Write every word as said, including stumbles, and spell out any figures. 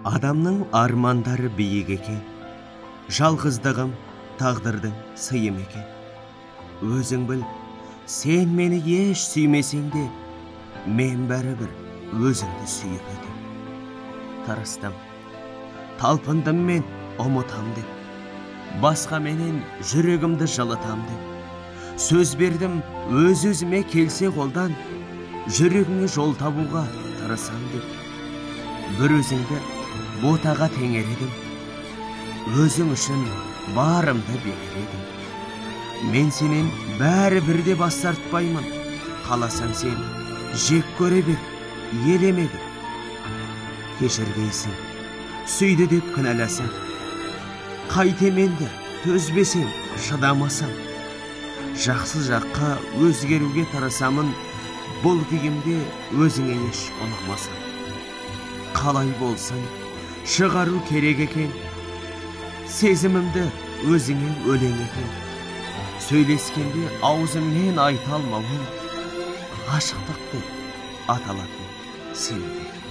Адамның армандары биік екен, жалғыздығым тағдырдың сыйым екен. Өзің біл, сен мені еш сүймесең де, мен бәрібір өзіңді сүйіп едім. Тырыстым, талпындым мен ұмытам деп, басқа менен жүрегімді жылытам деп. Сөз бердім, өз-өзіме келсе қолдан, жүрегіңе жол табуға тырысам деп. Бір өзіңді ботаға теңер едім, өзің үшін барымды берер едім. Мен сенен бәрі бірде бас тартпаймын, қаласаң сен жек көре бер, елемегір. Кешіргейсің, сүйді деп кінәласаң, қайтем енді төзбесең, шыдамасаң. Жақсы жаққа өзгеруге тырысамын, бұл күйімде өзіңе еш ұнамасаң. Қалай болсын, шығару керек екен, сезімімді өзіңе өлең екен. Сөйлескенде аузыммен айта алмауым, ғашықтық деп аталатын сен екен.